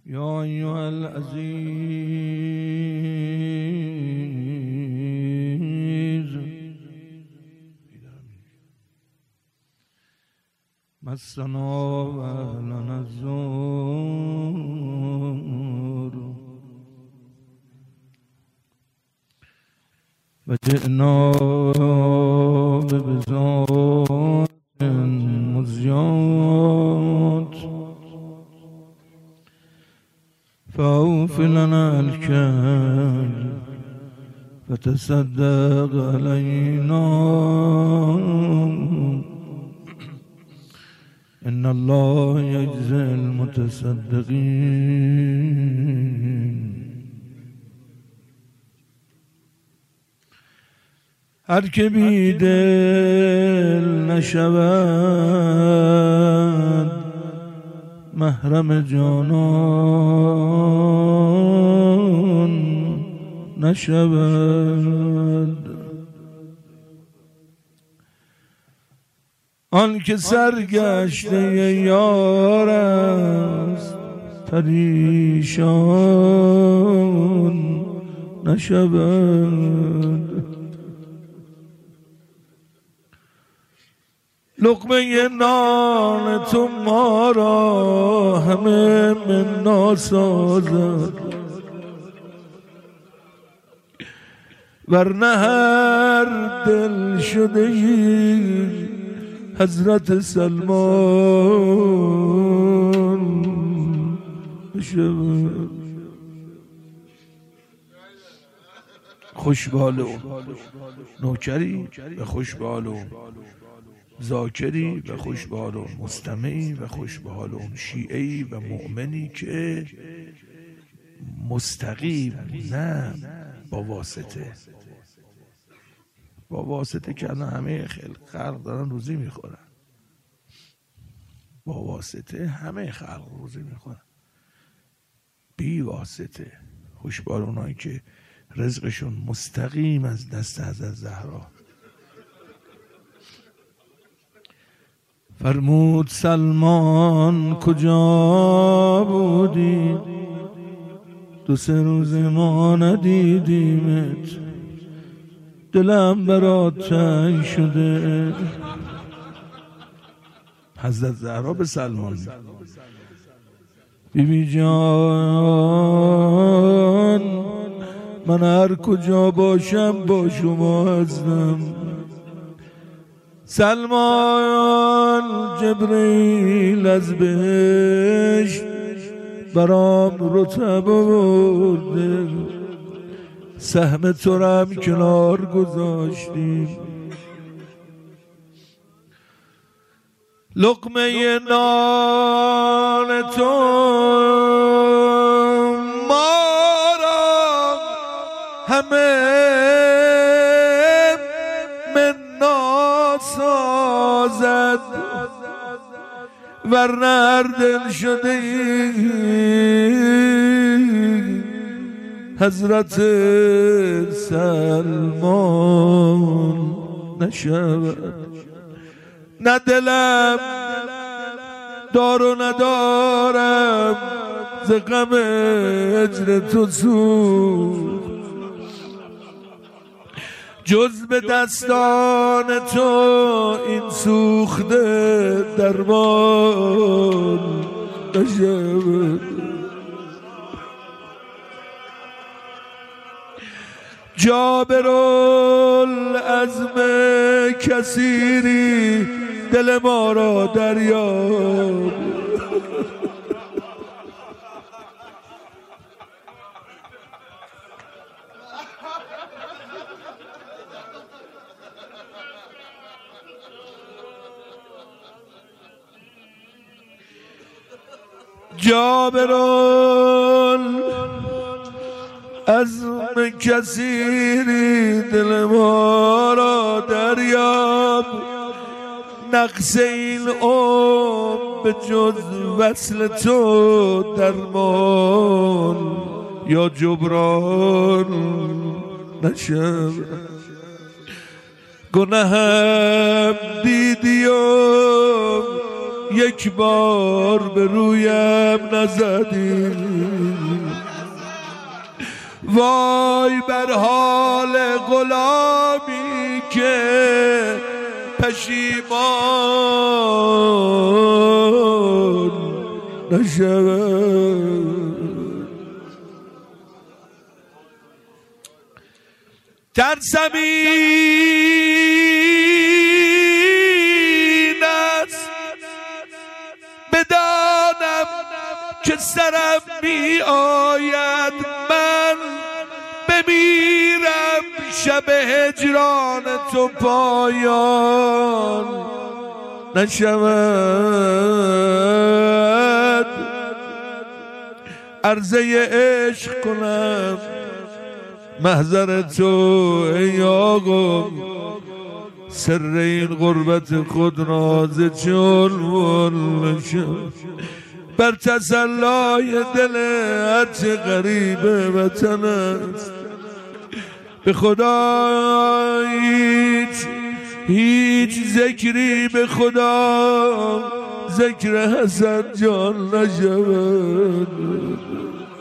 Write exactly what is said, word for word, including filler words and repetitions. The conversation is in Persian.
یا ایها العزیز مسنا و اهلنا الزور و جئنا ببضاعة مزجاة فأوف لنا الكيل فتصدق علينا إن الله يجزي المتصدقين. هر که بی دل نشود محرم جانان نشود. آن که سرگشته یار است پریشان نشود. لقمه نان تو ما را همه من ناسازد ورنه هر دل شده حضرت سلمان شود. خوشبال اون نوکری و خوشبال اون ذاکری و خوشبال اون مستمعی و خوشبال اون شیعه‌ای و مؤمنی که مستقیم نه با واسطه. با واسطه که الان همه خلق دارن روزی میخورن. با واسطه همه خلق روزی میخورن. بی واسطه خوشبال اونایی که رزقشون مستقیم از دست حضرت زهرا. فرمود سلمان کجا بودی دو سه روز ما ندیدیمت دلم برات تنگ شده. حضرت زهرا به سلمان بی بی جان من هر کجا باشم با شما هستم. سلمان جبرئیل از بهشت برام رتبه برده سهم تو را هم کنار گذاشتیم. لقمه نان تو ما را همه من ناسازد ورنه هر دل شده حضرت سلمان نشود. نه دلم دار و ندارم ز غم هجر تو سوخت جز به دستان تو این سوخته درمان نشود. جابر العزم کثیری دل ما را دریاب جابر العزم کثیری دل ما را دریاب نقص این عمر به جز وصل تو درمان یا جبران نشود. گناهم دیدی و یک بار به رویم نزدی. وای بر حال غلامی که پشیمان نشود. ترسم این است بدانم که سرم می آید من بمیرم شب هجران تو پایان نشود. عرضه عشق کنم محضر تو ای آقا، سر این غربت خود راز چون بر تسلای دل هرچه غریب وطن است. به خدا هیچ هیچ ذکری به خدا ذکر حسن جان نشود.